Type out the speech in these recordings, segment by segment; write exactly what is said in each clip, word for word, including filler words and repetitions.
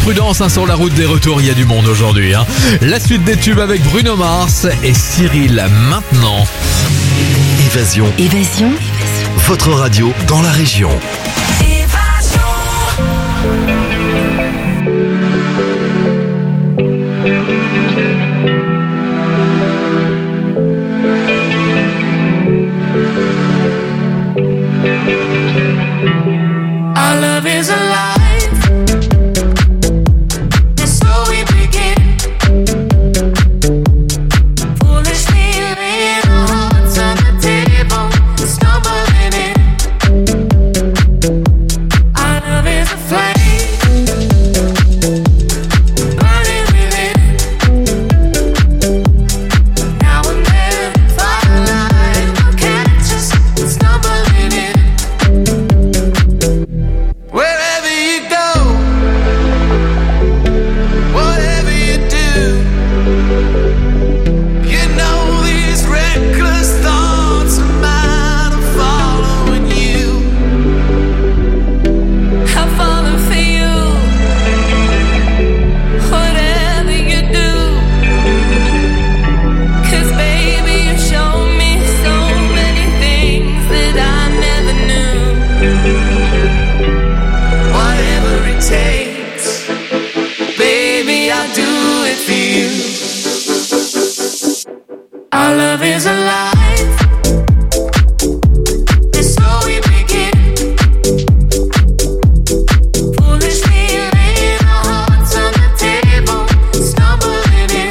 prudence hein, sur la route des retours, il y a du monde aujourd'hui. Hein. La suite des tubes avec Bruno Mars et Cyril maintenant. Évasion. Évasion. Votre radio dans la région. Our love is alive, and so we begin. Foolishly laying our hearts on the table, stumbling in. Our love is a flame, burning within. Now and then, firelight will catch us stumbling in. Wherever you go, whatever you do, you know these reckless thoughts of mine are following you. I'm falling for you, whatever you do. 'Cause baby, you show me so many things that I never knew. Whatever it takes, baby, I'll do it for you. Our love is alive, and so we begin. Foolishly laying our hearts on the table, stumbling in.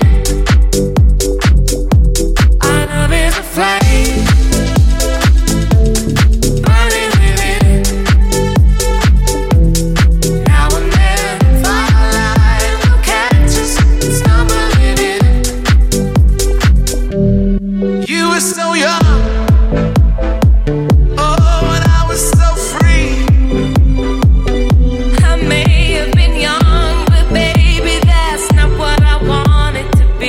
Our love is a flame, burning within. Now and then, firelight will catch us stumbling in. You were so young, oh, and I was so free. I may have been young, but baby, that's not what I wanted to be.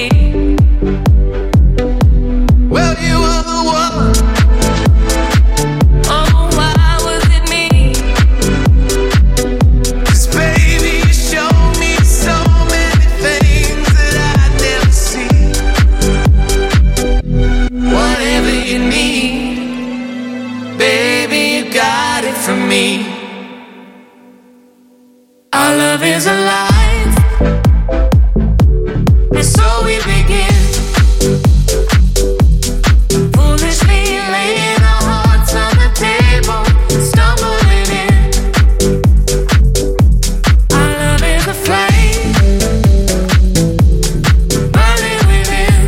Well, you were the one. Oh, why was it me? 'Cause baby, you showed me so many things that I'd never see. Whatever you need, baby, you got it from me. Our love is alive, and so we begin. Foolishly laying our hearts on the table, stumbling in. Our love is a flame, burning within.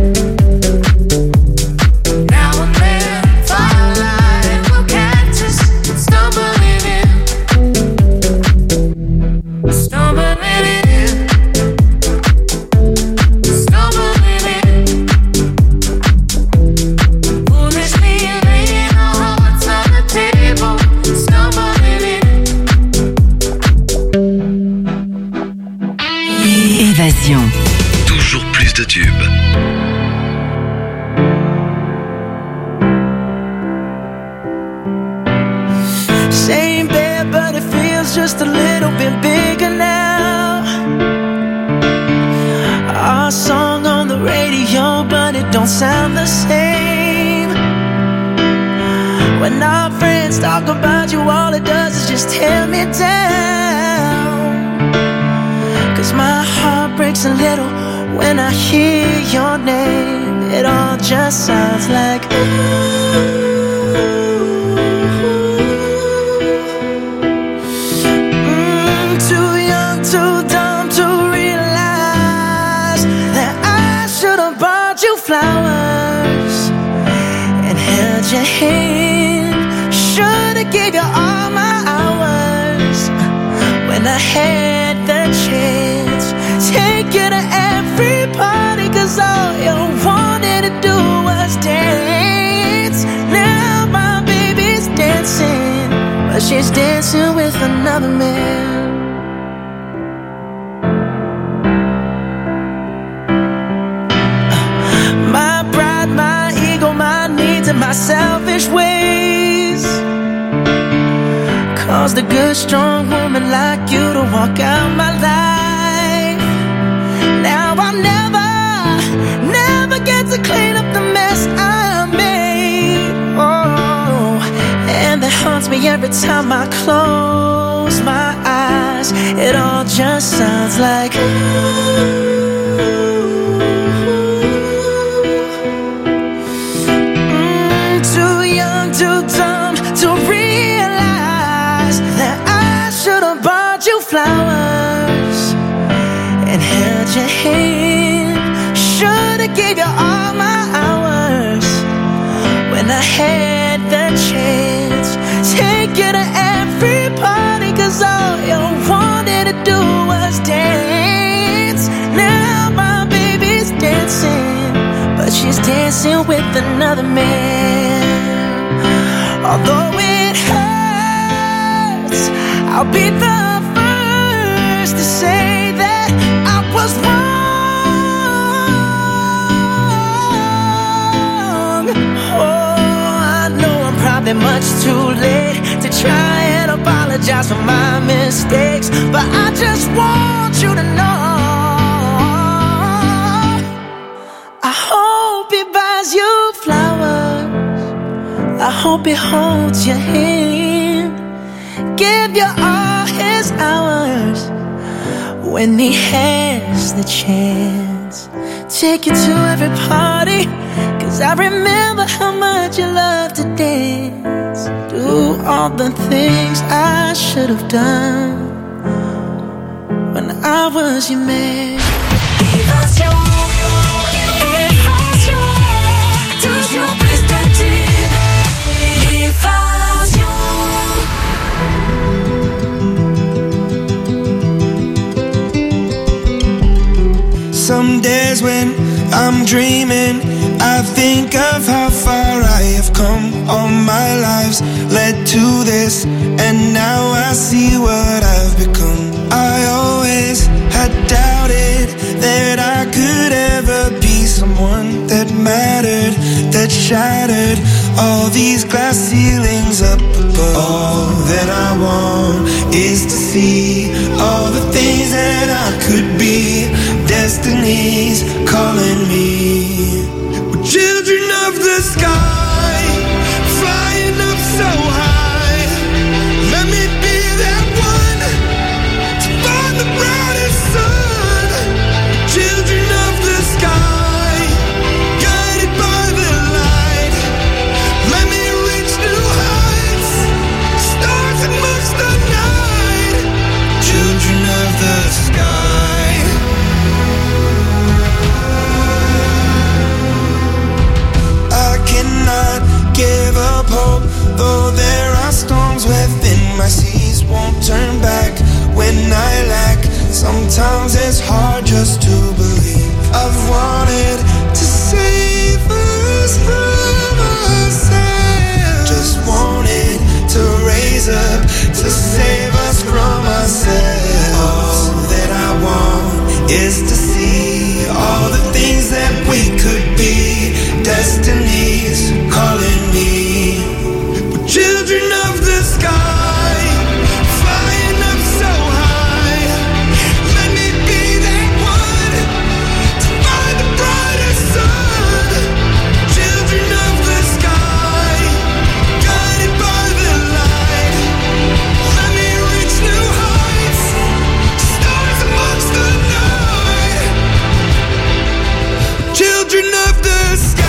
Now and then, firelight will catch us stumbling in. Stumbling in. Stumbling in. Foolishly laying our hearts on the table, stumbling in. Évasion. Toujours plus de tubes. Same bed, but it feels just a little bit bigger now. Our song on the radio, but it don't sound the same. When our friends talk about you, all it does is just tear me down. 'Cause my heart breaks a little when I hear your name. It all just sounds like ooh. Too young, too dumb to realize that I should have bought you flowers and held your hand. Should have gave you all my hours when I had the chance. Take you to every party, 'cause all you wanted to do was dance. Now my baby's dancing, but she's dancing with another man. My pride, my ego, my needs, and my selfish ways caused a good, strong woman like you to walk out my life. me every time I close my eyes. It all just sounds like ooh. Mm, too young, too dumb to realize that I should have bought you flowers and held your hand. Should have gave you all my hours when I had the chance. Take you to every party, cause all you wanted to do was dance. Now my baby's dancing, but she's dancing with another man. Although it hurts, I'll be the first to say that I was wrong. Oh, I know I'm probably much too late to try and apologize for my mistakes, but I just want you to know I hope he buys you flowers, I hope he holds your hand, give you all his hours when he has the chance. Take you to every party, cause I remember how much you love to dance. Do all the things I should have done when I was your man. Évasion, évasion, toujours plus de tubes. Évasion. Some days when I'm dreaming, I think of how far I have come. All my lives led to this, and now I see what I've become. I always had doubted that I could ever be someone that mattered, that shattered all these glass ceilings up above. All that I want is to see all the things that I could be. Destiny's calling me. We're children of the sky, flying up so high. Let me be that one to find the brightest sun. Children of the sky, guided by the light. Let me reach new heights, stars amongst the night. Children of the sky. Cannot give up hope, though there are storms within my seas. Won't turn back when I lack. Sometimes it's hard just to believe. I've wanted to save us from ourselves. Just wanted to raise up to save us from ourselves. All that I want is to see all the things that we could be. Destiny's calling me. We're children of the sky, flying up so high. Let me be that one to find the brightest sun. Children of the sky, guided by the light. Let me reach new heights, stars amongst the night. Children of the sky.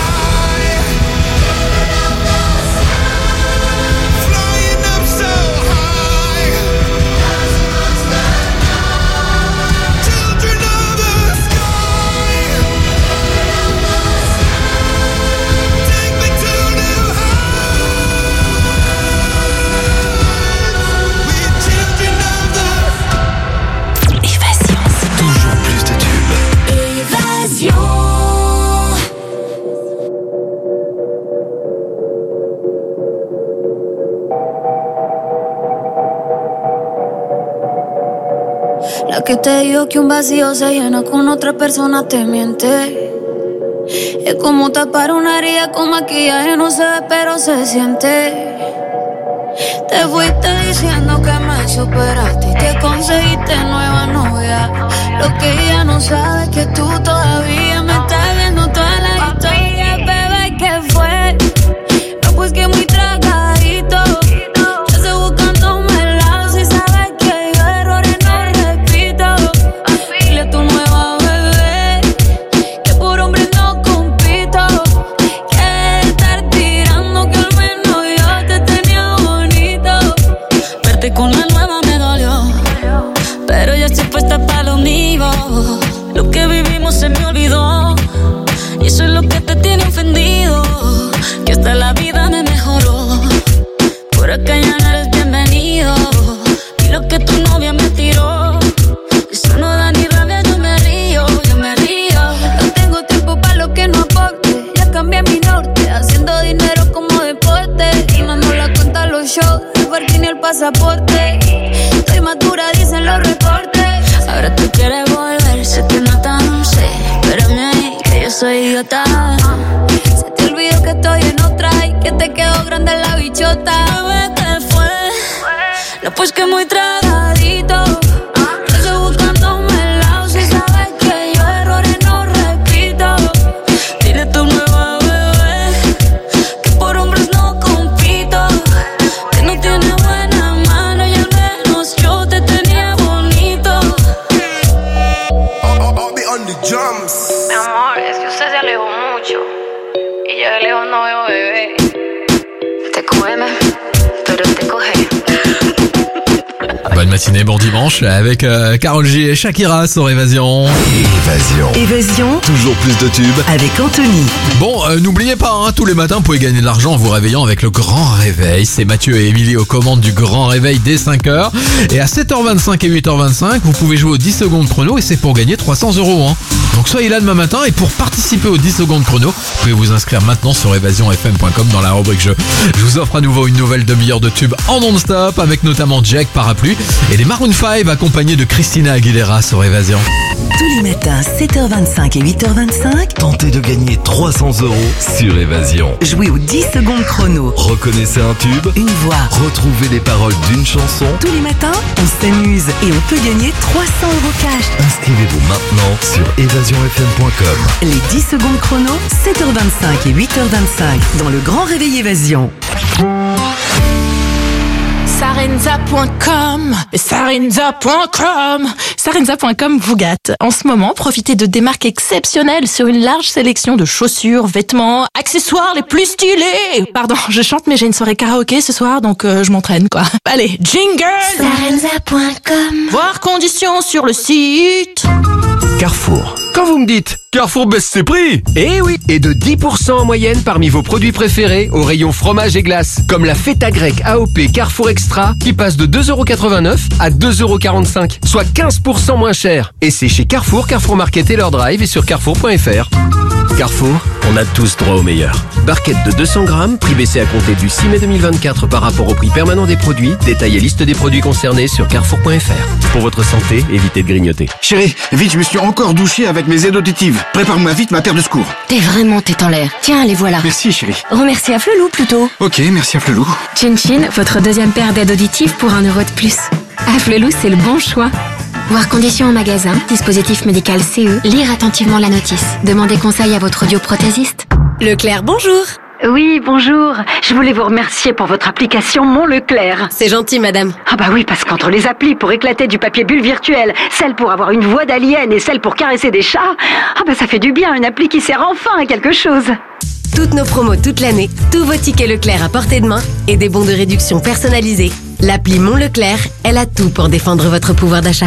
La que te dijo que un vacío se llena con otra persona te miente. Es como tapar una herida con maquillaje, no se ve pero se siente. Te fuiste diciendo que me superaste y que conseguiste nueva novia. Lo que ella no sabe es que tú todavía me estás viendo toda la historia. Bebé, ¿qué fue? No, pues que muy tragadito. Ya se me olvidó. Y eso es lo que te tiene ofendido. Que hasta la vida me mejoró. Por acá ya no eres bienvenido. Y lo que tu novia me tiró. Eso no da ni rabia, yo me río, yo me río. No tengo tiempo para lo que no aporte. Ya cambié mi norte, haciendo dinero como deporte. Y no nos la cuenta los shows, el parking y el pasaporte. Estoy madura, dicen los reportes. Ahora tú quieres volver, se te nota, no sé. Espérame ahí, que yo soy idiota. Se te olvidó que estoy en otra y que te quedó grande la bichota. Bebé, ¿qué fue? No, pues que muy tragadito. Estoy buscándome el lado, si sabes que yo errores no repito. Dile tu nueva bebé que por hombres no compito. Que no tiene buena mano y al menos yo te tenía bonito. Mi amor, es que usted se alejó mucho y yo de lejos no veo bebé. Te come, pero te coge. Bonne matinée, bon dimanche avec euh, Karol G et Shakira sur Évasion. Évasion. Évasion Toujours plus de tubes. avec Anthony. Bon, euh, n'oubliez pas, hein, tous les matins, vous pouvez gagner de l'argent en vous réveillant avec le Grand Réveil. C'est Mathieu et Émilie aux commandes du Grand Réveil dès cinq heures. Et à sept heures vingt-cinq et huit heures vingt-cinq, vous pouvez jouer aux dix secondes chrono et c'est pour gagner trois cents euros. Hein. Donc soyez là demain matin et pour participer aux dix secondes chrono, vous pouvez vous inscrire maintenant sur évasion f m point com dans la rubrique jeu. Je vous offre à nouveau une nouvelle demi-heure de tube en non-stop avec notamment Jack Parapluie et les Maroon cinq accompagnés de Christina Aguilera sur Évasion. Tous les matins, sept heures vingt-cinq et huit heures vingt-cinq, Tentez de gagner trois cents euros sur Évasion. jouez aux dix secondes chrono. Reconnaissez un tube. Une voix. Retrouvez les paroles d'une chanson. Tous les matins, on s'amuse et on peut gagner trois cents euros cash. Inscrivez-vous maintenant sur évasion f m point com. Les dix secondes chrono, sept heures vingt-cinq et huit heures vingt-cinq dans le Grand Réveil Évasion. Sarenza point com, Sarenza point com, Sarenza point com vous gâte. En ce moment, profitez de démarques exceptionnelles sur une large sélection de chaussures, vêtements, accessoires les plus stylés. Pardon, je chante mais j'ai une soirée karaoké ce soir donc euh, je m'entraîne quoi. Allez, jingle. Sarenza point com. Voir conditions sur le site. Carrefour. Quand vous me dites Carrefour baisse ses prix, eh oui, et de dix pour cent en moyenne parmi vos produits préférés au rayon fromage et glace, comme la feta grecque A O P Carrefour Extra qui passe de deux euros quatre-vingt-neuf à deux euros quarante-cinq, soit quinze pour cent moins cher. Et c'est chez Carrefour, Carrefour Market et leur drive et sur carrefour point f r. Carrefour, on a tous droit au meilleur. Barquette de deux cents grammes, prix baissé à compter du six mai deux mille vingt-quatre par rapport au prix permanent des produits. Détail et liste des produits concernés sur carrefour point f r. Pour votre santé, évitez de grignoter. Chérie, vite, je me suis encore douché avec mes aides auditives. Prépare-moi vite ma paire de secours. T'es vraiment tête en l'air. Tiens, les voilà. Merci, chérie. Remercie à Flelou plutôt. Ok, merci à Flelou. Chin Chin, votre deuxième paire d'aides auditives pour un euro de plus. À Flelou, c'est le bon choix. Voir conditions en magasin, dispositif médical C E, lire attentivement la notice. Demandez conseil à votre audioprothésiste. Leclerc, bonjour. Oui, bonjour. Je voulais vous remercier pour votre application Mon Leclerc. C'est gentil, madame. Ah bah oui, parce qu'entre les applis pour éclater du papier bulle virtuel, celle pour avoir une voix d'alien et celle pour caresser des chats, ah bah ça fait du bien, une appli qui sert enfin à quelque chose. Toutes nos promos toute l'année, tous vos tickets Leclerc à portée de main et des bons de réduction personnalisés. L'appli Mon Leclerc, elle a tout pour défendre votre pouvoir d'achat.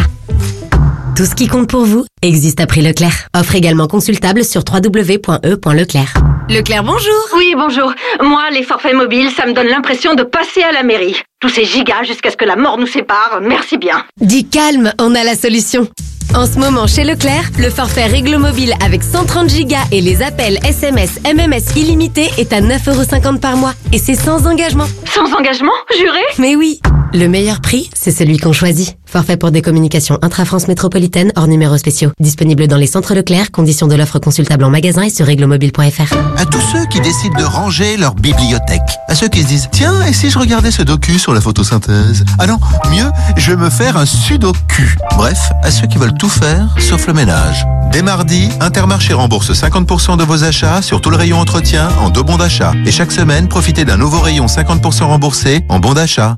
Tout ce qui compte pour vous existe à prix Leclerc. Offre également consultable sur w w w point e point leclerc. Leclerc, bonjour. Oui, bonjour. Moi, les forfaits mobiles, ça me donne l'impression de passer à la mairie. Tous ces gigas jusqu'à ce que la mort nous sépare, merci bien. Dis calme, on a la solution. En ce moment, chez Leclerc, le forfait Réglo Mobile avec cent trente gigas et les appels S M S, M M S illimités est à neuf euros cinquante par mois. Et c'est sans engagement. Sans engagement, juré? Mais oui. Le meilleur prix, c'est celui qu'on choisit. Forfait pour des communications intra-France métropolitaine hors numéros spéciaux. Disponible dans les centres Leclerc, conditions de l'offre consultable en magasin et sur réglomobile point f r. À tous ceux qui décident de ranger leur bibliothèque. À ceux qui se disent, tiens, et si je regardais ce docu sur la photosynthèse? Ah non, mieux, je vais me faire un sudoku. Bref, à ceux qui veulent tout faire, sauf le ménage. Dès mardi, Intermarché rembourse cinquante pour cent de vos achats sur tout le rayon entretien en deux bons d'achat. Et chaque semaine, profitez d'un nouveau rayon cinquante pour cent remboursé en bons d'achat.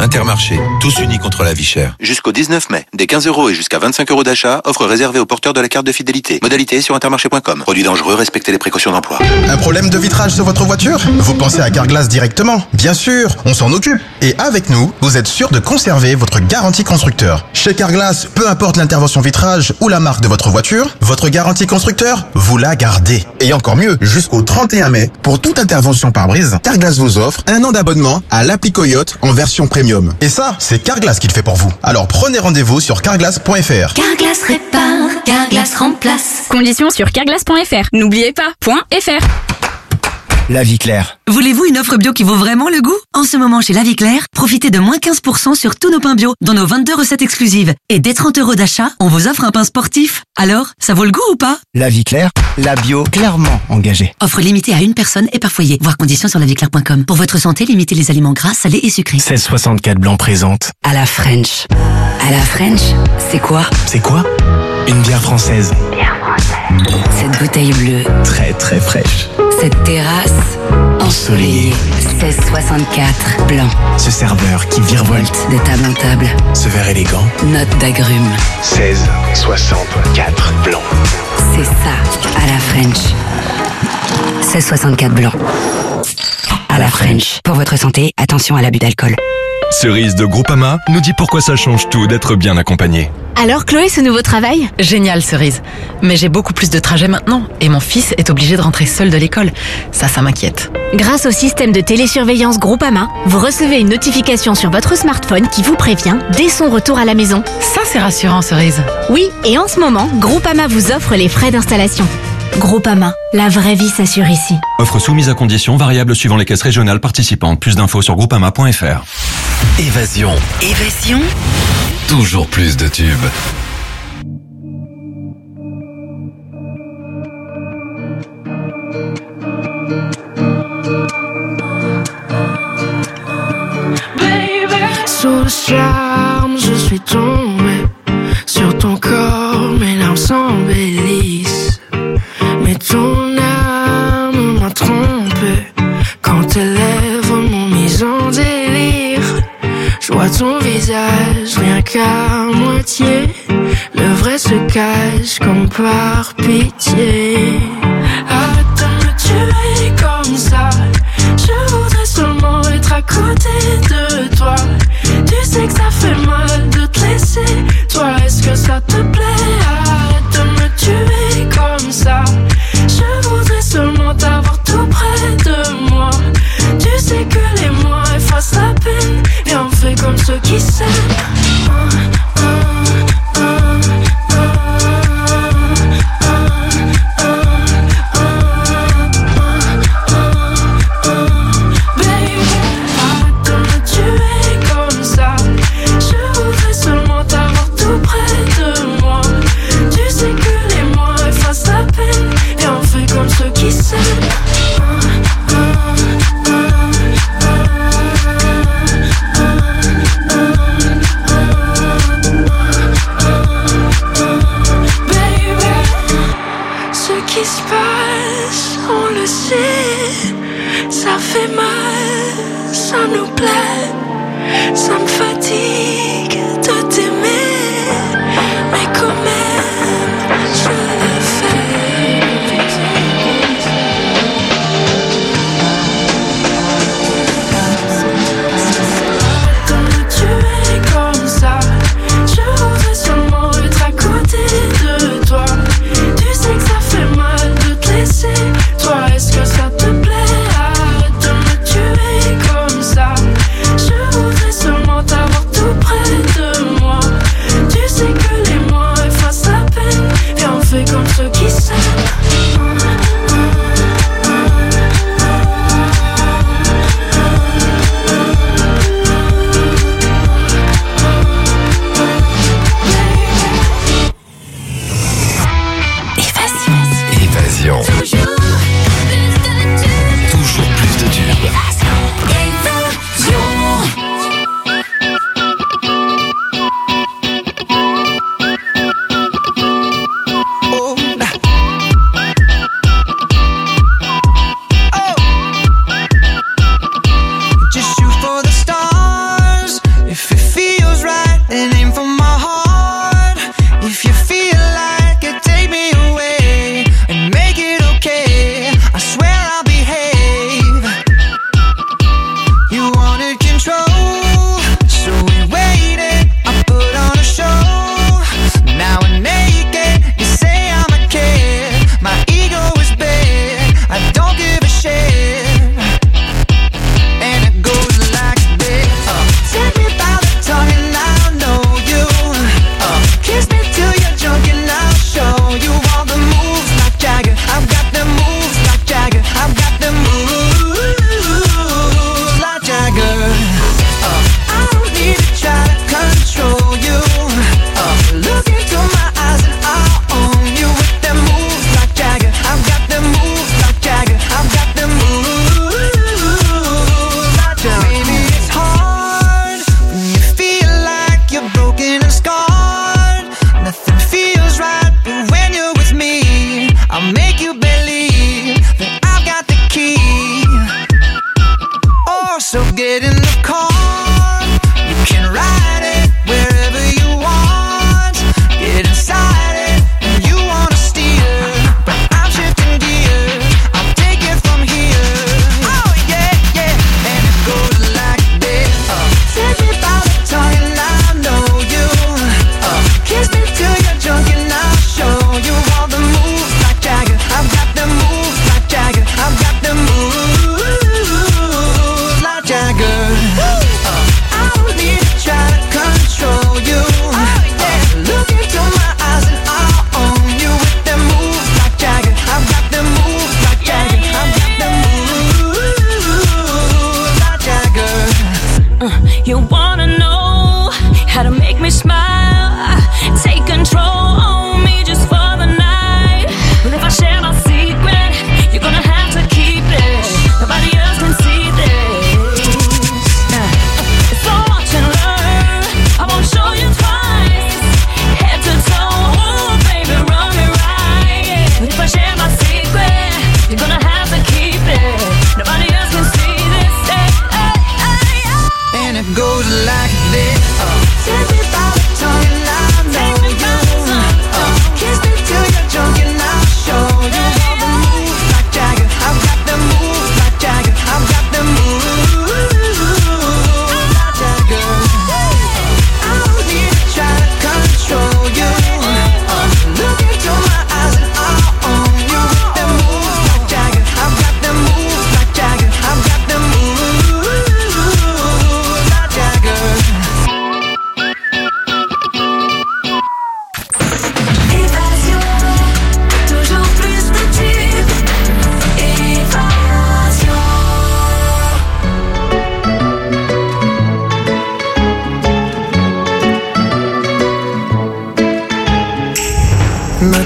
Intermarché, tous unis contre la vie chère. Jusqu'au dix-neuf mai, des quinze euros et jusqu'à vingt-cinq euros d'achat, offre réservée aux porteurs de la carte de fidélité. Modalité sur intermarché point com. Produit dangereux, respectez les précautions d'emploi. Un problème de vitrage sur votre voiture? Vous pensez à Carglass directement? Bien sûr, on s'en occupe. Et avec nous, vous êtes sûr de conserver votre garantie constructeur. Chez Carglass, peu importe l'intervention vitrage ou la marque de votre voiture, votre garantie constructeur, vous la gardez. Et encore mieux, jusqu'au trente et un mai, pour toute intervention pare-brise, Carglass vous offre un an d'abonnement à l'appli Coyote en version premium. Et ça, c'est Carglass qui le fait pour vous. Alors prenez rendez-vous sur carglass point f r. Carglass répare, Carglass remplace. Conditions sur carglass point f r. N'oubliez pas, .fr. La Vie Claire. Voulez-vous une offre bio qui vaut vraiment le goût? En ce moment chez La Vie Claire, profitez de moins quinze pour cent sur tous nos pains bio, dont nos vingt-deux recettes exclusives. Et dès trente euros d'achat, on vous offre un pain sportif. Alors, ça vaut le goût ou pas? La Vie Claire, la bio clairement engagée. Offre limitée à une personne et par foyer. Voir conditions sur la vie claire point com. Pour votre santé, limitez les aliments gras, salés et sucrés. seize soixante-quatre blanc présente. À la French. À la French, c'est quoi? C'est quoi? Une bière française. Bière française. Cette bouteille bleue. Très très fraîche. Cette terrasse ensoleillée. seize soixante-quatre blanc. Ce serveur qui virevolte de table en table. Ce verre élégant. Note d'agrumes. seize soixante-quatre blanc. C'est ça, à la French. seize soixante-quatre blanc. À la French. Pour votre santé, attention à l'abus d'alcool. Cerise de Groupama nous dit pourquoi ça change tout d'être bien accompagné. Alors Chloé, ce nouveau travail? Génial Cerise. Mais j'ai beaucoup plus de trajets maintenant et mon fils est obligé de rentrer seul de l'école. Ça, ça m'inquiète. Grâce au système de télésurveillance Groupama, vous recevez une notification sur votre smartphone qui vous prévient dès son retour à la maison. Ça, c'est rassurant Cerise. Oui, et en ce moment, Groupama vous offre les frais d'installation. Groupama, la vraie vie s'assure ici. Offre soumise à conditions variables suivant les caisses régionales participantes. Plus d'infos sur groupama point f r. Évasion. Évasion. Toujours plus de tubes. Sous le charme, je suis tombé sur ton corps, mes larmes s'embellissent. Mais ton âme m'a trompé quand tes lèvres m'ont mis en délire. Je vois ton visage rien qu'à moitié, le vrai se cache comme par pitié. Arrête de me tuer comme ça, je voudrais seulement être à côté de toi. Tu sais que ça fait mal de te laisser, toi est-ce que ça te plaît? Arrête de me tuer comme ça, je voudrais seulement t'avoir tout près de moi. Tu sais que les mois effacent la peine, et on fait comme ceux qui s'aiment. Ça fait mal, ça nous plaît, ça me fatigue de t'aimer, mais quand même, je le fais. De me tuer comme ça, je voudrais seulement être à côté de toi. Tu sais que ça fait mal de te laisser, toi est-ce que ça te plaît? Comme ceux qui s'aiment. Évasion. Évasion. Toujours plus de tubes.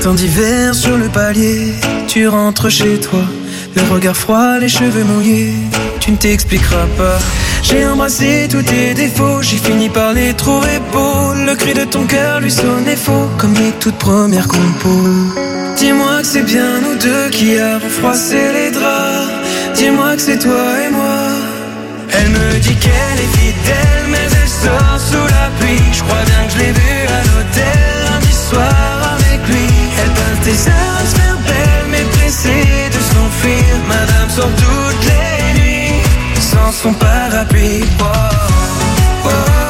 Matin d'hiver sur le palier, tu rentres chez toi, le regard froid, les cheveux mouillés, tu ne t'expliqueras pas. J'ai embrassé tous tes défauts, j'ai fini par les trouver beaux. Le cri de ton cœur lui sonnait faux, comme les toutes premières compos. Dis-moi que c'est bien nous deux qui avons froissé les draps. Dis-moi que c'est toi et moi. Elle me dit qu'elle est fidèle, mais elle sort sous la pluie. Je crois bien que je l'ai vue à l'hôtel lundi soir avec lui. Elle peint tes heures à se faire belle, mais pressée de s'enfuir. Madame sort toutes les nuits sans son parapluie. Oh, oh, oh,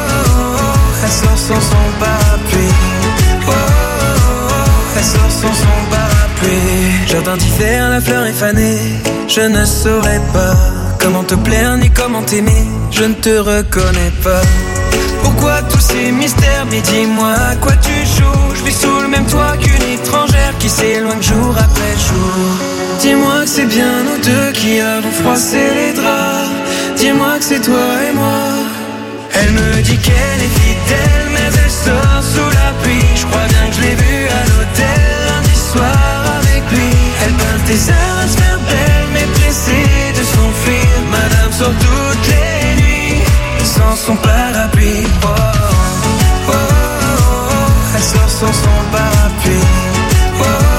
oh. Elle sort sans son parapluie. Oh, oh, oh. Elle sort sans son parapluie. Jardin d'hiver, la fleur est fanée. Je ne saurais pas comment te plaire ni comment t'aimer. Je ne te reconnais pas. Pourquoi tous ces mystères? Mais dis-moi à quoi tu joues. Je vis sous le même toit qu'une étrangère qui s'éloigne jour après jour. Dis-moi que c'est bien nous deux qui avons froissé les draps. Dis-moi que c'est toi et moi. Elle me dit qu'elle est fidèle, mais elle sort sous la pluie. Je crois bien que je l'ai vue à l'hôtel lundi soir avec lui. Elle peint tes heures à se faire belle, mais pressée de s'enfuir. Madame sort toutes les nuits sans son parapluie. Oh, oh, oh, oh. Elle sort sans son parapluie. Oh, oh,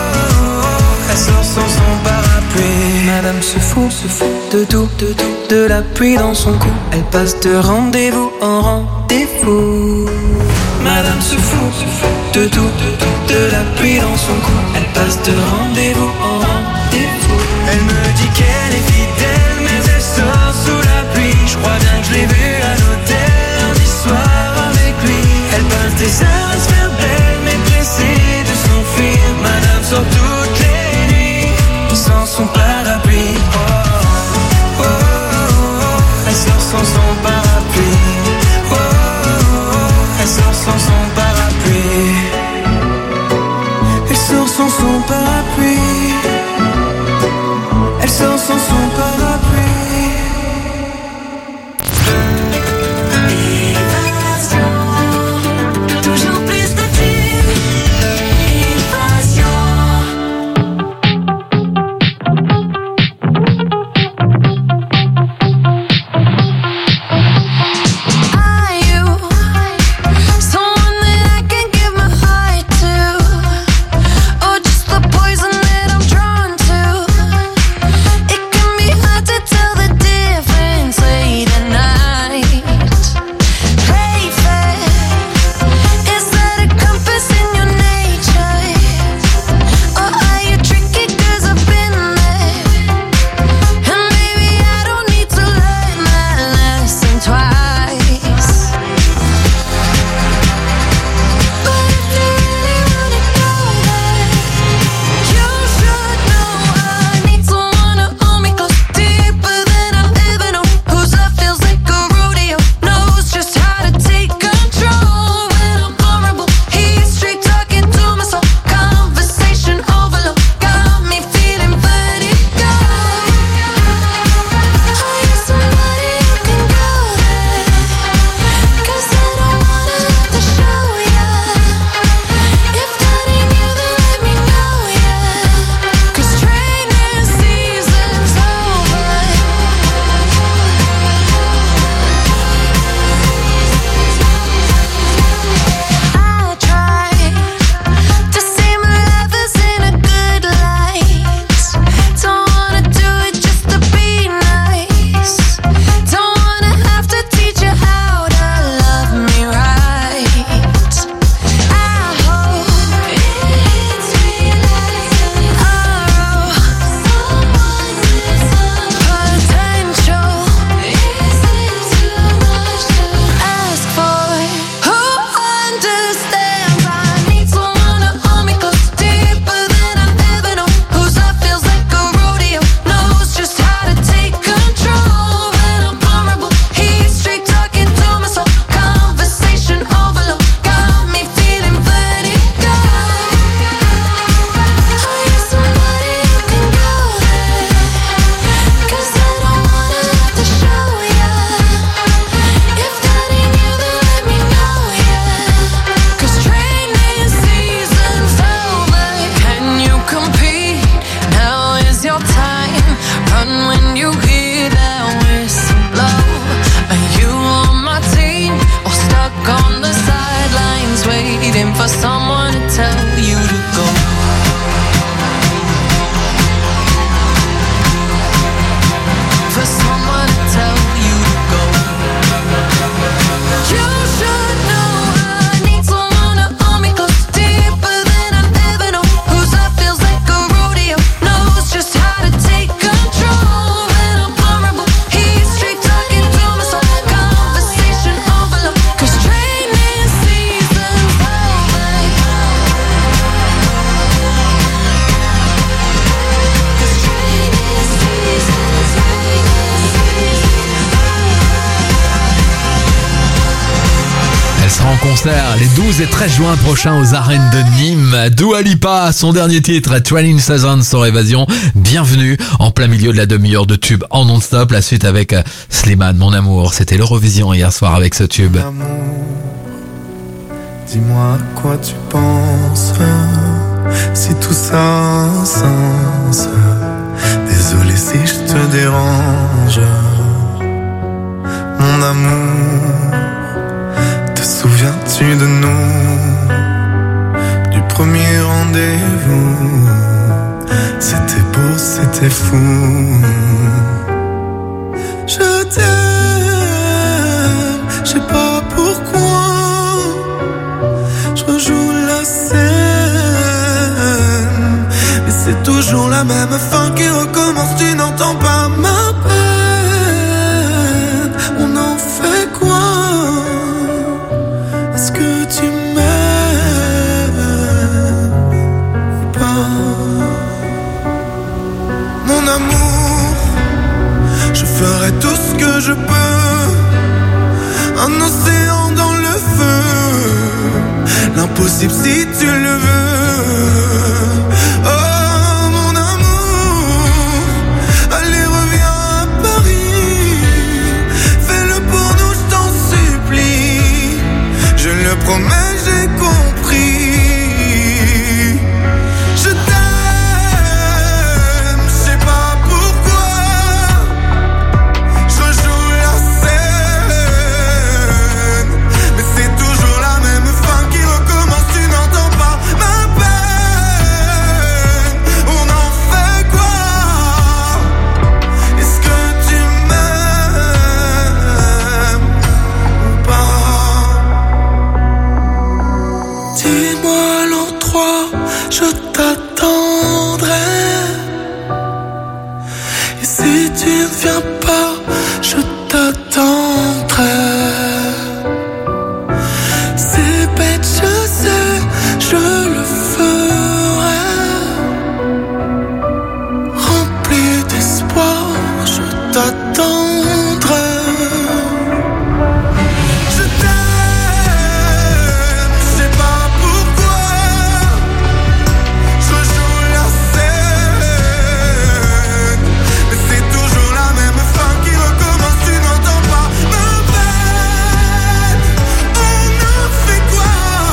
oh. Elle sort sans son parapluie. Madame se fout, se fout de tout, de tout, de la pluie dans son cou. Elle passe de rendez-vous en rendez-vous. Madame se fout, se fout de tout, de tout, de la pluie dans son cou. Elle passe de rendez-vous en rendez-vous. Elle me dit qu'elle est fidèle, mais elle sort sous la pluie. Je crois bien que je l'ai vue à l'hôtel lundi soir avec lui. Elle passe des heures à se faire belle, mais pressée de s'enfuir. Madame sort toutes les nuits sans son parapluie. Oh, oh, oh, oh. Elle sort sans son parapluie. Oh, oh, oh. Elle sort sans son parapluie. Elle sort sans son parapluie. Elle sort sans son parapluie. Toujours plus de tubes. Évasion. Are you someone that I can give my heart to, or just the poison that I'm trying concert les douze et treize juin prochains aux arènes de Nîmes. Dua Lipa, son dernier titre, Trailing Seasons sur Évasion. Bienvenue en plein milieu de la demi-heure de tube en non-stop. La suite avec Slimane, Mon Amour. C'était l'Eurovision hier soir avec ce tube. Mon amour, dis-moi à quoi tu penses, si tout ça a un sens. Désolé si je te dérange. Mon amour, te souviens-tu de nous, du premier rendez-vous? C'était beau, c'était fou. Je t'aime, je sais pas pourquoi. Je rejoue la scène, mais c'est toujours la même fin qui recommence. Tu n'entends pas ma peine. On en fait quoi? Est-ce que tu m'aimes ou pas? Mon amour, je ferai tout ce que je peux. Un océan dans le feu, l'impossible si tu le veux. Oh mon amour, allez reviens à Paris. Fais-le pour nous, je t'en supplie. Je le promets, j'ai compris. Je t'aime, je sais pas pourquoi. Je rejoue la scène, mais c'est toujours la même fin qui recommence. Tu n'entends pas ma peine. On en fait quoi? Est-ce que tu m'aimes ou pas? Dis-moi l'endroit, je t'attendrai. Et si tu ne viens pas, je t'attendrai. C'est bête, je sais, je le ferai. Rempli d'espoir, je t'attendrai. Je t'aime, je sais pas pourquoi. Je joue la scène, mais c'est toujours la même fin qui recommence. Tu n'entends pas ma peine. On en fait quoi?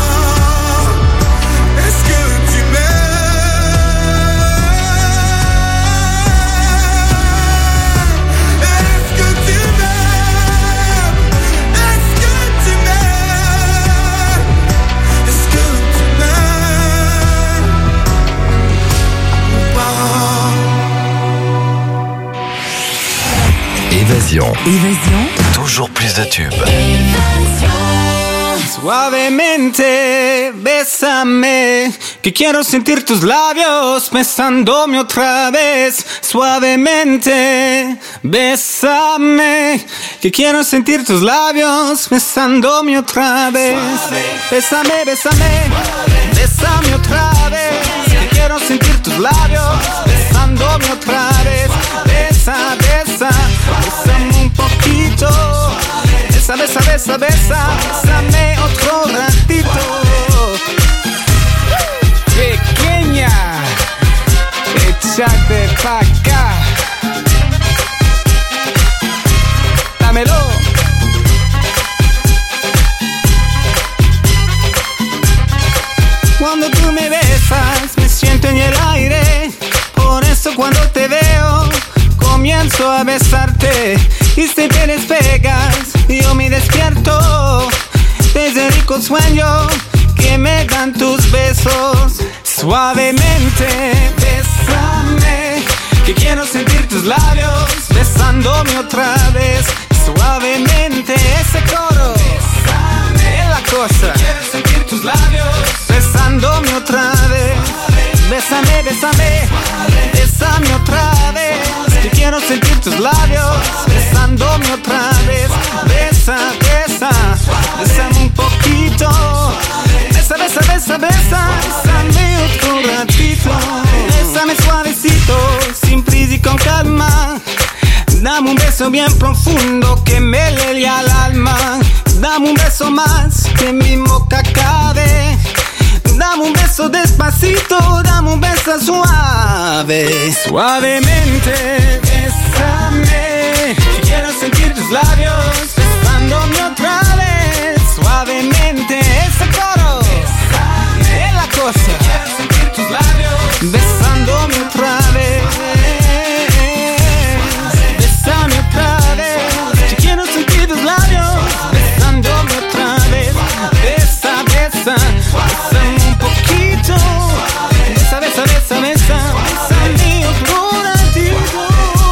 Est-ce que tu m'aimes? Est-ce que tu m'aimes? Est-ce que tu m'aimes? Est-ce que tu m'aimes ou pas? Évasion. Évasion. Toujours plus de tubes. Suavemente, bésame, que quiero sentir tus labios besándome otra vez. Suavemente, bésame, que quiero sentir tus labios besándome otra vez. Bésame, bésame, bésame otra vez, que quiero sentir tus labios besándome otra vez. Besa, besa, bésame un poquito. Besa, besa, besa, besa, bésame otro ratito. Pequeña, échate pa' acá. Dámelo. Cuando tú me besas, me siento en el aire. Por eso cuando te veo, comienzo a besarte. Y si te despegas, yo me despierto de ese rico sueño que me dan tus besos. Suavemente, bésame, que quiero sentir tus labios besándome otra vez. Suavemente, ese coro, bésame, es la cosa. Quiero sentir tus labios besándome otra vez. Bésame, bésame, bésame otra vez. Que quiero sentir tus labios besándome otra vez. Besa, besa, bésame un poquito. Besa, besa, besa, besa, bésame otro ratito. Bésame suavecito, sin prisa y con calma. Dame un beso bien profundo que me lea al alma. Dame un beso más, que mi boca cabe. Dame un beso despacito, dame un beso suave. Suavemente, bésame. Quiero sentir tus labios besándome otra vez. Suavemente, ese coro. Bésame. Es la cosa. Quiero sentir tus labios besándome otra vez. Bésame otra vez. Quiero sentir tus labios besándome otra vez. Besa, besa. Bésame un poquito. Besa, besa, besa, besa. Bésame otro ratito.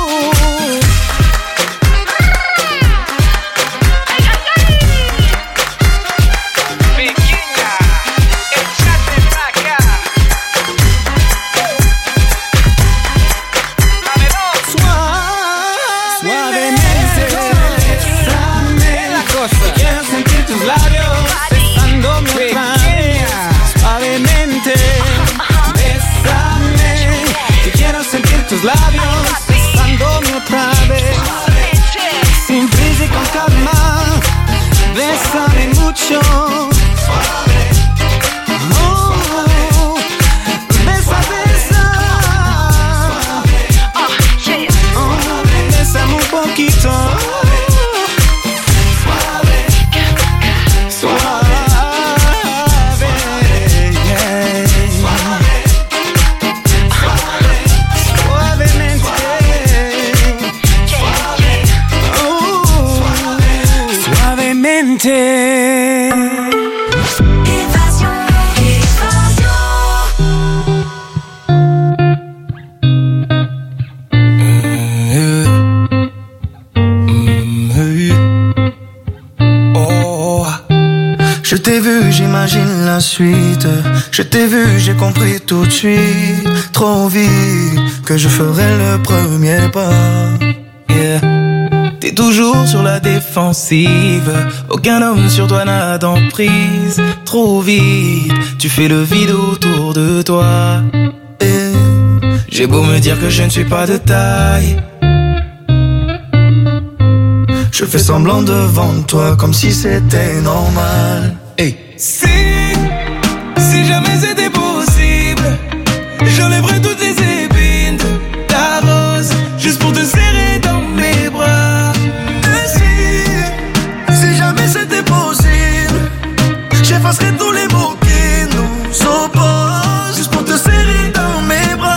Tus labios besándome otra vez. Sin prisa y con calma. Bésame mucho. Oh, besa, besa. Oh, bésame un poquito. Suave. Oh, je t'ai vu, j'imagine la suite. Je t'ai vu, j'ai compris tout de suite. Trop vite que je ferai le premier pas. Yeah. T'es toujours sur la défensive. Aucun homme sur toi n'a d'emprise. Trop vite, tu fais le vide autour de toi. Et j'ai beau me dire que je ne suis pas de taille. Je fais semblant devant toi comme si c'était normal. Hey. Si, si jamais c'était possible, j'enlèverais toutes les épines de ta rose juste pour te serrer dans mes bras. Et si, si jamais c'était possible, j'effacerais tous les mots qui nous opposent juste pour te serrer dans mes bras.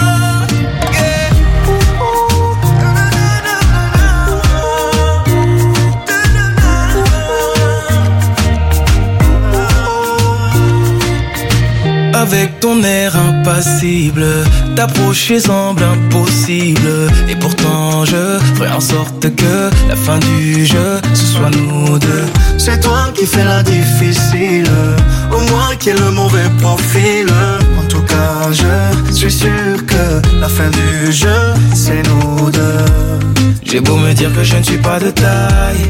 Avec ton air impassible, t'approcher semble impossible. Et pourtant je ferai en sorte que la fin du jeu, ce soit nous deux. C'est toi qui fais la difficile, au moins qui est le mauvais profil. En tout cas je suis sûr que la fin du jeu, c'est nous deux. J'ai beau me dire que je ne suis pas de taille,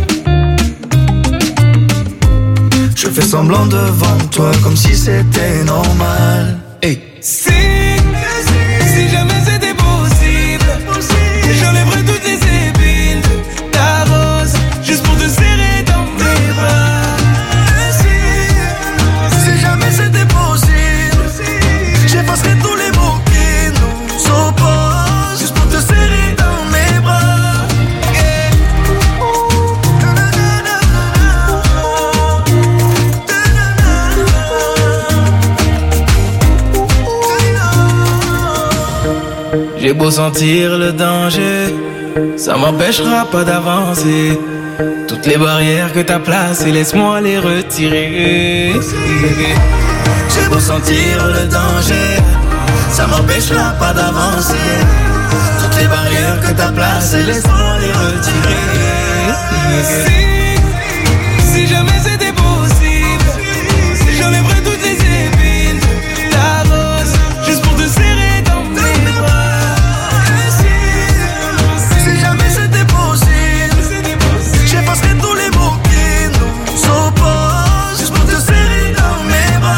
je fais semblant devant toi comme si c'était normal. Hey. Si, si jamais c'était possible, j'enlèverais toutes les épines de ta rose juste pour te serrer dans mes bras. Si, si jamais c'était possible, j'effacerais tous les mots qui nous opposent juste pour te serrer dans mes bras. J'ai beau sentir le danger, ça m'empêchera pas d'avancer. Toutes les barrières que t'as placées, laisse-moi les retirer. J'ai beau sentir le danger, ça m'empêchera pas d'avancer. Toutes les barrières que t'as placées, laisse-moi les retirer. Si, si jamais c'était possible, j'enlèverais toutes les épines de ta rose juste pour te serrer dans mes bras. J'effacerai tous les mots qui nous opposent juste pour te serrer dans mes bras.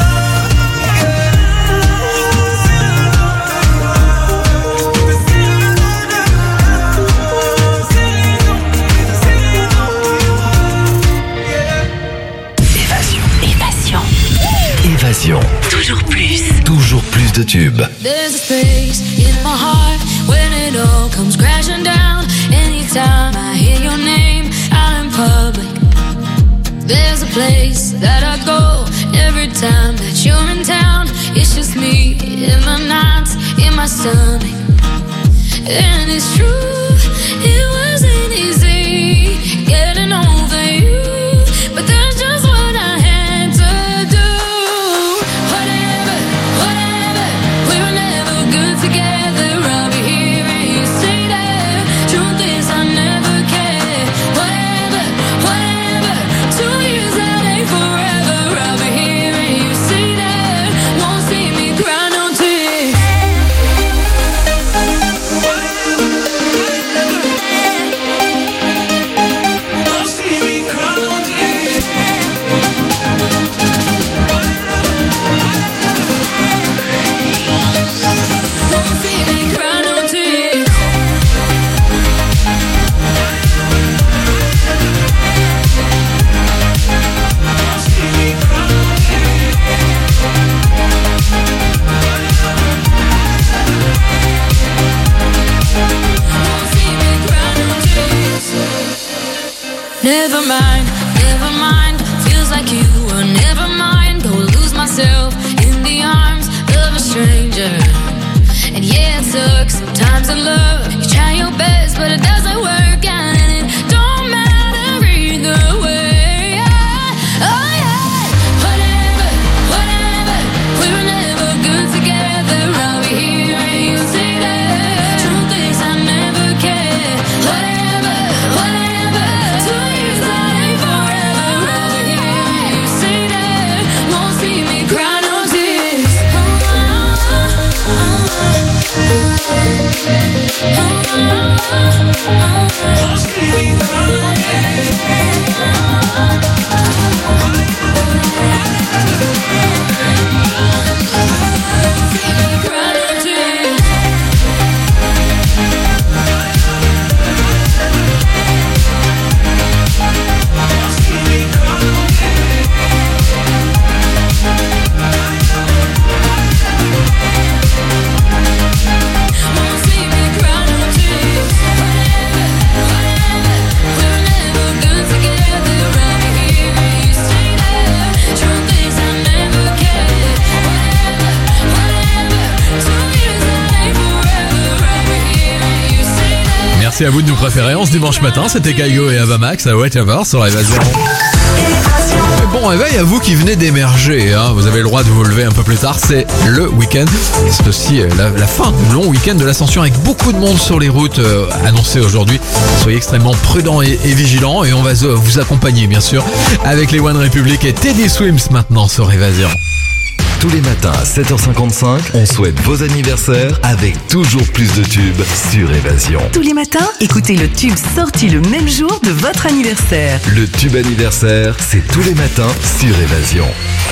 de tubes. There's a space in my heart when it all comes crashing down. Anytime I hear your name out in public, there's a place that I go every time that you're in town. It's just me in the nights, in my stomach. And it's true, it wasn't easy getting over you, but that's just what I had to do. Whatever, whatever, we were never good together. I'll be here and you say that. Truth is I never cared. Whatever, whatever, two years that ain't forever. I'll be here and you say that. Won't see me cry no tears. Never mind, never mind. Feels like you were never mine. Go lose myself in the arms of a stranger. And yeah, it sucks sometimes in love. You try your best, but it doesn't work out, and it don't matter either way. Yeah. Oh yeah, whatever, whatever. We were never good together. I'll be here and you say that. Truth is I never cared. Whatever, whatever. Two years that ain't forever. I'll be here and you say that. Won't see me cry no tears. Merci à vous de nous préférer. En ce dimanche matin, c'était Kaigo et Avamax à Whatever sur Évasion. Bon réveil à vous qui venez d'émerger, hein. Vous avez le droit de vous lever un peu plus tard, c'est le week-end. C'est aussi la, la fin du long week-end de l'Ascension avec beaucoup de monde sur les routes euh, annoncé aujourd'hui. Soyez extrêmement prudents et, et vigilants et on va vous accompagner bien sûr avec les One Republic et Teddy Swims maintenant sur Évasion. Tous les matins à sept heures cinquante-cinq, on souhaite vos anniversaires avec toujours plus de tubes sur Évasion. Tous les matins, écoutez le tube sorti le même jour de votre anniversaire. Le tube anniversaire, c'est tous les matins sur Évasion.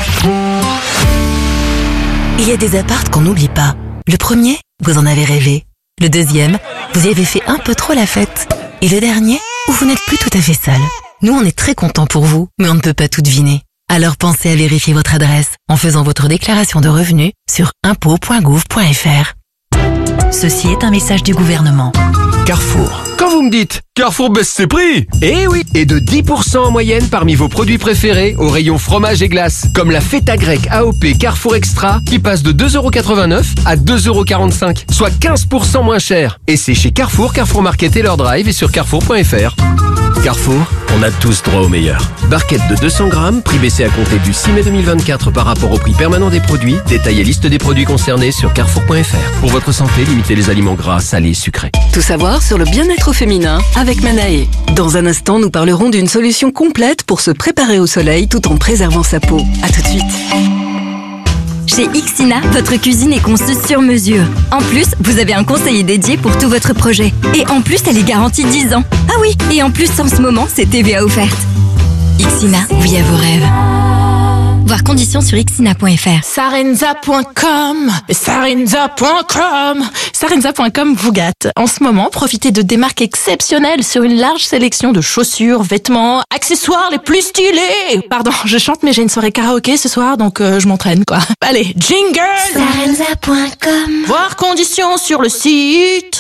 Il y a des appartes qu'on n'oublie pas. Le premier, vous en avez rêvé. Le deuxième, vous y avez fait un peu trop la fête. Et le dernier, où vous n'êtes plus tout à fait seul. Nous, on est très contents pour vous, mais on ne peut pas tout deviner. Alors pensez à vérifier votre adresse en faisant votre déclaration de revenus sur impôts point gouv point fr. Ceci est un message du gouvernement. Carrefour. Quand vous me dites Carrefour baisse ses prix, eh oui, et de dix pour cent en moyenne parmi vos produits préférés au rayon fromage et glace, comme la feta grecque A O P Carrefour Extra qui passe de deux euros quatre-vingt-neuf à deux euros quarante-cinq, soit quinze pour cent moins cher. Et c'est chez Carrefour, Carrefour Market et leur drive et sur carrefour point fr. Carrefour, on a tous droit au meilleur. Barquette de deux cents grammes, prix baissé à compter du six mai deux mille vingt-quatre par rapport au prix permanent des produits. Détail et liste des produits concernés sur carrefour point fr. Pour votre santé, limitez les aliments gras, salés et sucrés. Tout savoir sur le bien-être féminin avec Manae. Dans un instant, nous parlerons d'une solution complète pour se préparer au soleil tout en préservant sa peau. À tout de suite. Chez Ixina, votre cuisine est conçue sur mesure. En plus, vous avez un conseiller dédié pour tout votre projet. Et en plus, elle est garantie dix ans. Ah oui, et en plus, en ce moment, c'est T V A offerte. Ixina, oui à vos rêves. Voir conditions sur ixina point f r. Sarenza point com, Sarenza point com, Sarenza point com vous gâte. En ce moment, profitez de démarques exceptionnelles sur une large sélection de chaussures, vêtements, accessoires les plus stylés. Pardon, je chante mais j'ai une soirée karaoké ce soir donc euh, je m'entraîne quoi. Allez, jingle. Sarenza point com. Voir conditions sur le site.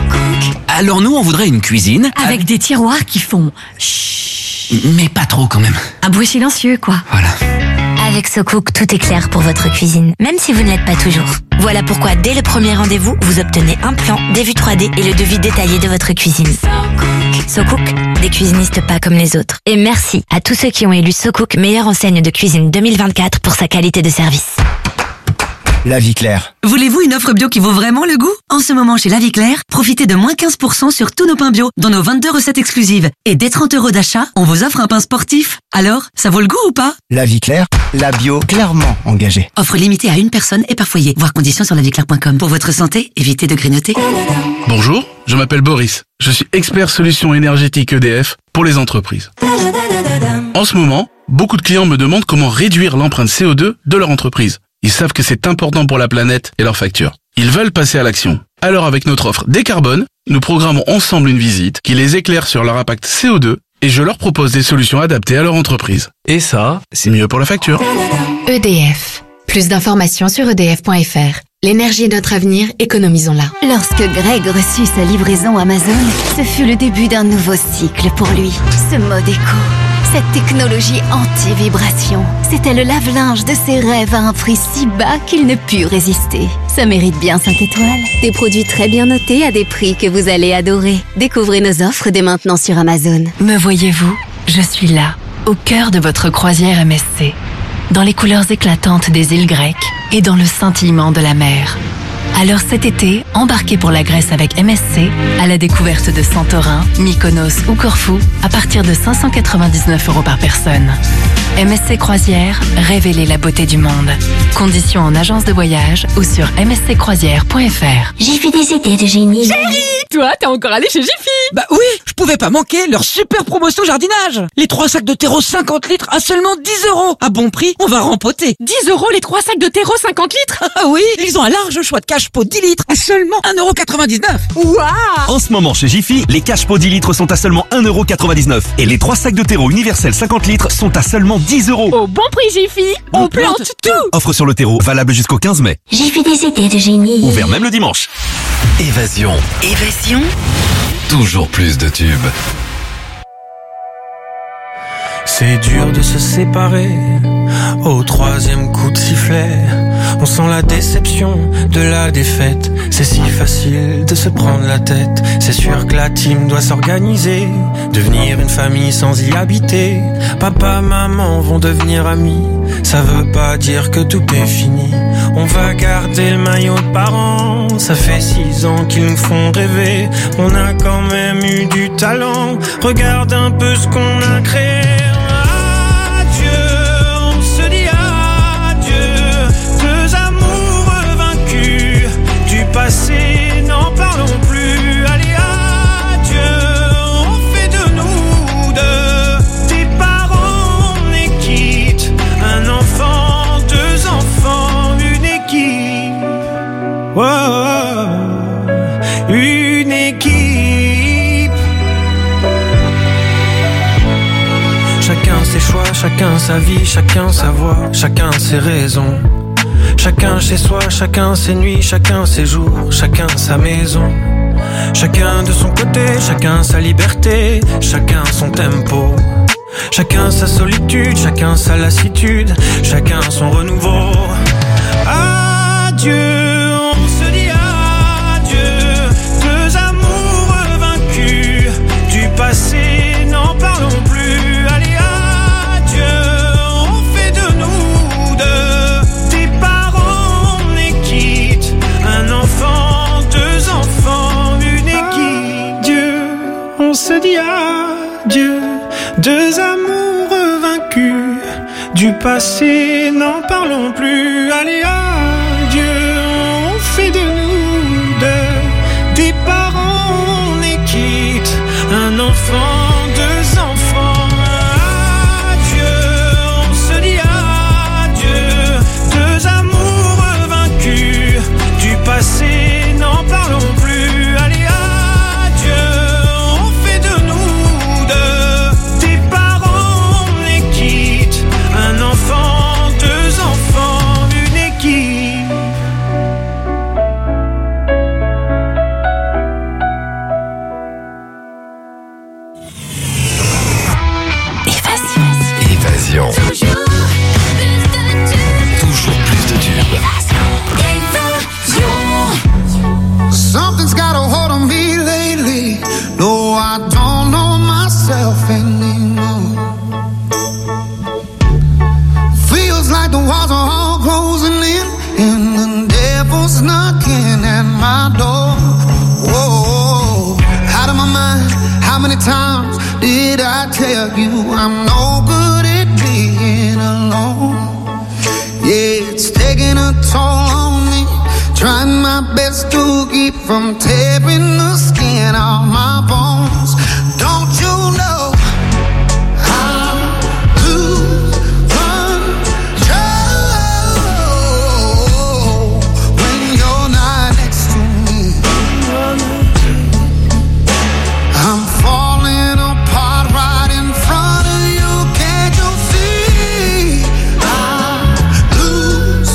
Alors nous, on voudrait une cuisine Avec des tiroirs qui font chut. mais pas trop quand même. Un bruit silencieux quoi. Voilà. Avec SoCook, tout est clair pour votre cuisine, même si vous ne l'êtes pas toujours. Voilà pourquoi, dès le premier rendez-vous, vous obtenez un plan, des vues trois D et le devis détaillé de votre cuisine. SoCook, des cuisinistes pas comme les autres. Et merci à tous ceux qui ont élu SoCook meilleure enseigne de cuisine deux mille vingt-quatre pour sa qualité de service. La Vie Claire. Voulez-vous une offre bio qui vaut vraiment le goût? En ce moment, chez La Vie Claire, profitez de moins quinze pour cent sur tous nos pains bio, dans nos vingt-deux recettes exclusives. Et dès trente euros d'achat, on vous offre un pain sportif. Alors, ça vaut le goût ou pas? La Vie Claire, la bio clairement engagée. Offre limitée à une personne et par foyer. Voir conditions sur la vie claire point com. Pour votre santé, évitez de grignoter. Bonjour, je m'appelle Boris. Je suis expert solutions énergétiques E D F pour les entreprises. En ce moment, beaucoup de clients me demandent comment réduire l'empreinte C O deux de leur entreprise. Ils savent que c'est important pour la planète et leur facture. Ils veulent passer à l'action. Alors avec notre offre Décarbone, nous programmons ensemble une visite qui les éclaire sur leur impact C O deux et je leur propose des solutions adaptées à leur entreprise. Et ça, c'est mieux pour la facture. E D F. Plus d'informations sur e d f point f r. L'énergie est notre avenir, économisons-la. Lorsque Greg reçut sa livraison Amazon, ce fut le début d'un nouveau cycle pour lui. Ce mode éco, cette technologie anti-vibration, c'était le lave-linge de ses rêves à un prix si bas qu'il ne put résister. Ça mérite bien cinq étoiles. Des produits très bien notés à des prix que vous allez adorer. Découvrez nos offres dès maintenant sur Amazon. Me voyez-vous? Je suis là, au cœur de votre croisière M S C. Dans les couleurs éclatantes des îles grecques et dans le scintillement de la mer. Alors cet été, embarquez pour la Grèce avec M S C à la découverte de Santorin, Mykonos ou Corfou à partir de cinq cent quatre-vingt-dix-neuf euros par personne. M S C Croisière, révélez la beauté du monde. Conditions en agence de voyage ou sur m s c croisière point f r. J'ai vu des idées de génie. Chérie, toi, t'es encore allé chez Jiffy? Bah oui, je pouvais pas manquer leur super promotion jardinage. Les trois sacs de terreau cinquante litres à seulement dix euros. À bon prix, on va rempoter. dix euros les trois sacs de terreau cinquante litres? Ah oui, ils ont un large choix de cache-pot dix litres à seulement un euro quatre-vingt-dix-neuf. Waouh! En ce moment chez Jiffy, les cache-pots dix litres sont à seulement un euro quatre-vingt-dix-neuf et les trois sacs de terreau universel cinquante litres sont à seulement dix euros. Au bon prix Jiffy, on, on plante, plante tout. Offre sur le terreau, valable jusqu'au quinze mai. J'ai vu des idées de génie. Ouvert même le dimanche. Évasion. Évasion. Toujours plus de tubes. C'est dur de se séparer au troisième coup de sifflet. On sent la déception de la défaite. C'est si facile de se prendre la tête. C'est sûr que la team doit s'organiser, devenir une famille sans y habiter. Papa, maman vont devenir amis. Ça veut pas dire que tout est fini. On va garder le maillot de parents. Ça fait six ans qu'ils nous font rêver. On a quand même eu du talent. Regarde un peu ce qu'on a créé. Passé, n'en parlons plus. Allez, adieu, on fait de nous deux des parents, on est quitte. Un enfant, deux enfants, une équipe. Oh, une équipe. Chacun ses choix, chacun sa vie, chacun sa voix, chacun ses raisons. Chacun chez soi, chacun ses nuits, chacun ses jours, chacun sa maison. Chacun de son côté, chacun sa liberté, chacun son tempo. Chacun sa solitude, chacun sa lassitude, chacun son renouveau. Adieu, on se dit adieu, deux amours vaincus. Du passé, n'en parlons plus. Allez, adieu, on fait de nous deux des parents, on est quitte. Un enfant, deux enfants, une équipe. Dieu, on se dit adieu, deux amours vaincus. Du passé, n'en parlons plus. Allez, adieu, on fait de nous deux des parents, on est quitte. Un enfant, deux enfants. Adieu, on se dit many times did I tell you I'm no good at being alone? Yeah, it's taking a toll on me, trying my best to keep from tearing the skin off my bones. Don't you know I lose control when you're not next to me? I'm falling apart right in front of you. Can't you see? I lose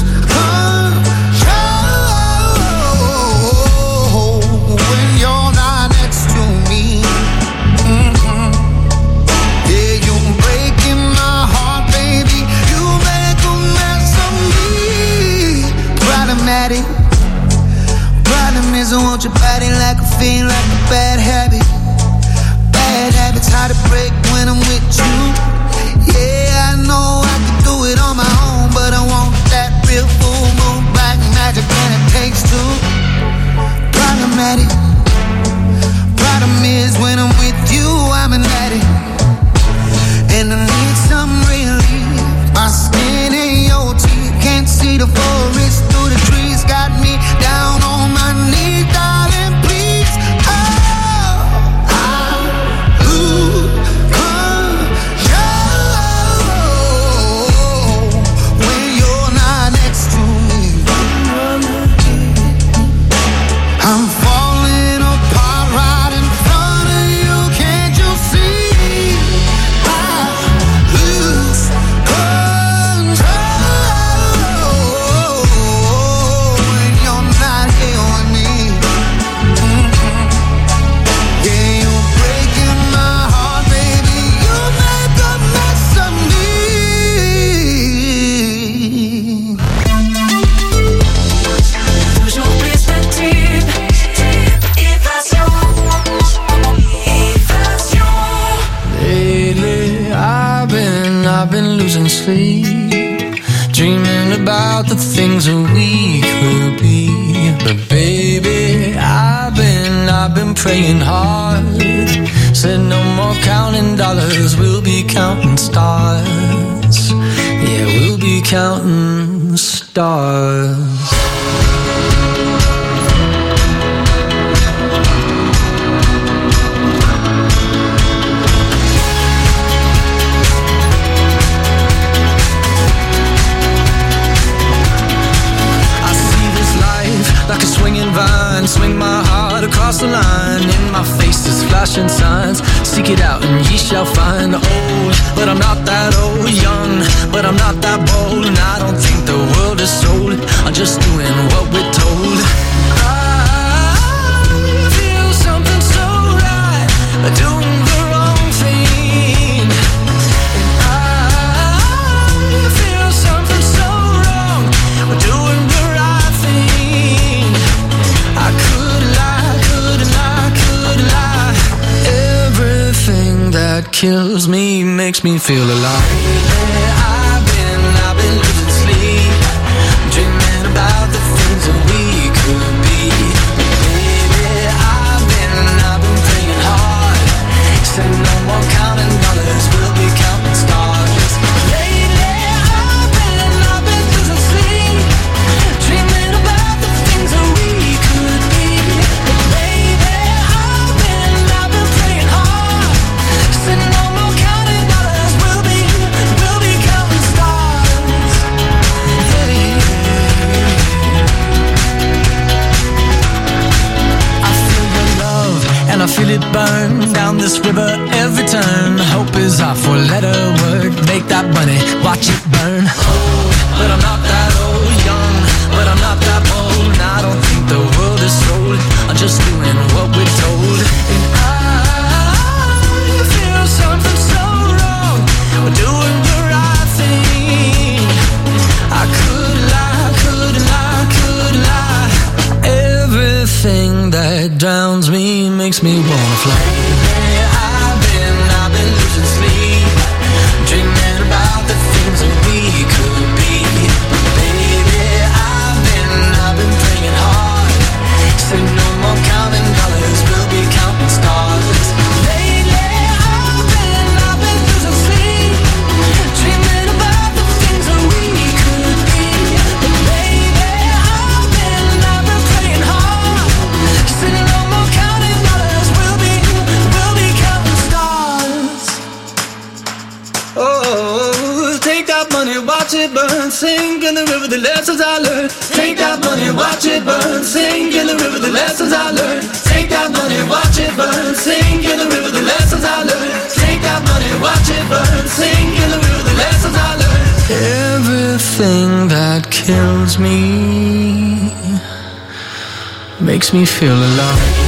control when you're not next to me. Mm-hmm. Yeah, you're breaking my heart, baby. You make a mess of me. Problematic. Problem is I want your body like a fiend, like a bad habit. Bad habits hard to break when I'm with you. Yeah, I know I can do it on my own, but I want that real full moon black magic, and it takes two. Problematic. Problem is when I'm with you, I'm an addict, and I need some relief. My skin and your teeth can't see the forest through the trees. Got me down on my knees, darling, please. Oh, I lose control when you're not next to me. I'm falling apart right in front of you. Can't you see? I lose control when you're not here with me. Mm-hmm. Yeah, you're breaking my heart, baby. You make a mess of me. Toujours plus de tubes, évasion, évasion. Lately, I've been, I've been losing sleep, dreaming about the things that we could be. But baby, I've been, I've been praying hard. Said no more counting dollars, we'll be counting stars. Yeah, we'll be counting stars. I see this life like a swinging vine. Swing my heart across the line. In my face is flashing signs. Seek it out and ye shall find. Old, but I'm not that old. Young, but I'm not that bold. And I don't think the world is sold. I'm just doing what we're told. I feel something so right, doing the wrong thing. And I feel something so wrong, doing the right thing. I could lie, could lie, could lie. Everything that kills me makes me feel alive. I've been, I've been losing sleep, dreaming about the things that we could be. Baby, I've been, I've been praying hard. Said no more counting dollars, we'll be counting stars. Lately, I've been, I've been losing sleep, dreaming about the things that we could be. Baby, I've been, I've been praying hard. Said no more counting dollars, we'll be, we'll be counting stars. Hey. I feel your love and I feel it burn down this river every turn. Hope is our four-letter word. Make that money, watch it burn. Old, but I'm not that old. Young, but I'm not that bold. And I don't think the world is sold. I'm just doing what we're told. And I feel something so wrong, we're doing the right thing. I could lie, could lie, could lie. Everything that drowns me makes me wanna fly. I've been, I've been losing sleep, dreaming about the things that we could be. Baby, I've been, I've been praying hard. Say no more counting dollars, we'll be counting stars. Lately, Sink in the river, the lessons I learned. Take that money and watch it burn. Sink in the river, the lessons I learned. Take that money and watch it burn. Sink in the river, the lessons I learned. Take that money and watch it burn. Sink in the river, the lessons I learned. Everything that kills me makes me feel alive.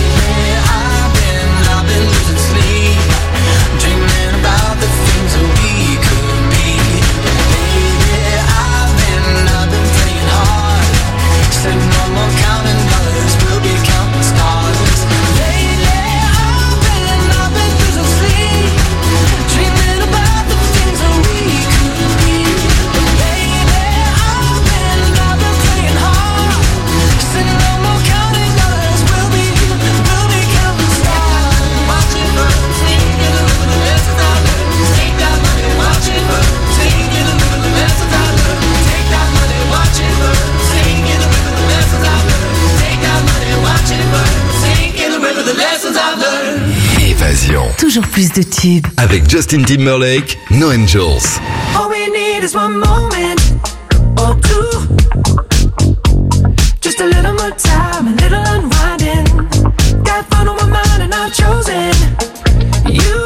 Toujours plus de tubes. Avec Justin Timberlake, No Angels. All we need is one moment or two. Just a little more time, a little unwinding. Got fun on my mind and I've chosen you.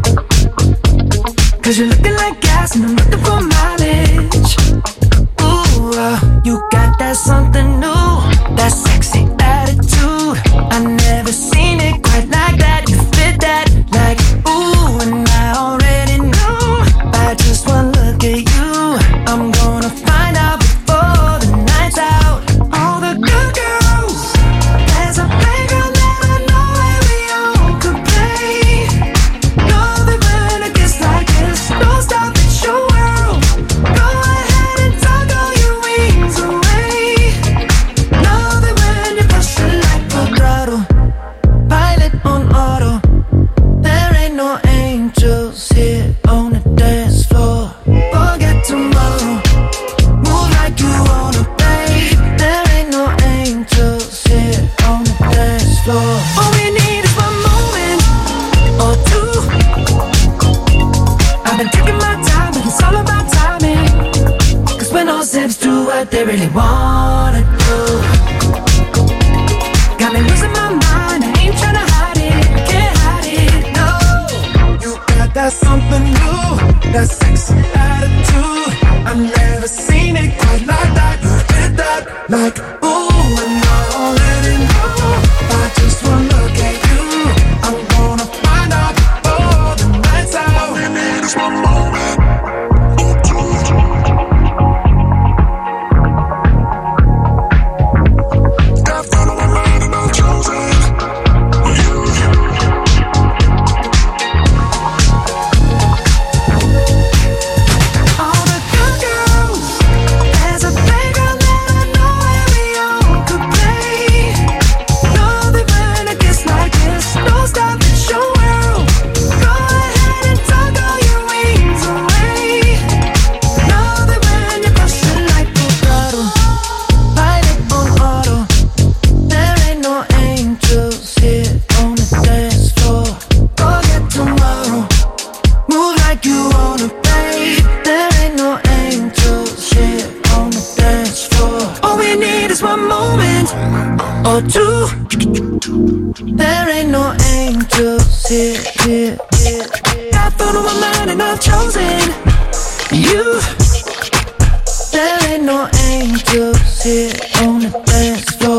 Cause you're looking like gas and I'm looking for mileage. Ooh, uh, you got that something new, that sexy attitude. I never seen it quite like that. You fit that like ooh, and I already know by just one look at you. I'm gonna find out before the night's out. All the good girls, there's a playground that I know where we all could play. Know that when it gets like this, don't stop, it's your world. Go ahead and tug all your wings away. Know that when you push it like a throttle, pilot on auto. There ain't no angels here on the dance floor. Forget tomorrow, move like you wanna, babe. There ain't no angels here on the dance floor. All we need is one moment or two. I've been taking my time, but it's all about timing. Cause when all zips do what they really wanna do, got me losing my mind, I ain't tryna hide it, can't hide it, no. You got that something new, that sexy attitude. I've never seen it quite like that. You did that like ooh, and I already know by just one look at you. I'm gonna find out before the night's out. All we need is one moment or two. Got fun on my mind and I've chosen you. All the good girls, there's a playground that I know where we all could play. Know that when it gets like this, don't stop, it's your world. Go ahead and tug all your wings away. Know that when you push it like a throttle, pilot on auto. There ain't no angels here on the dance floor. Forget tomorrow, move like you wanna, babe. There ain't no angels here on the dance floor. All we need is one moment or two. There ain't no angels here, here, here. Got fun on my mind and I've chosen you. There ain't no angels here on the dance floor.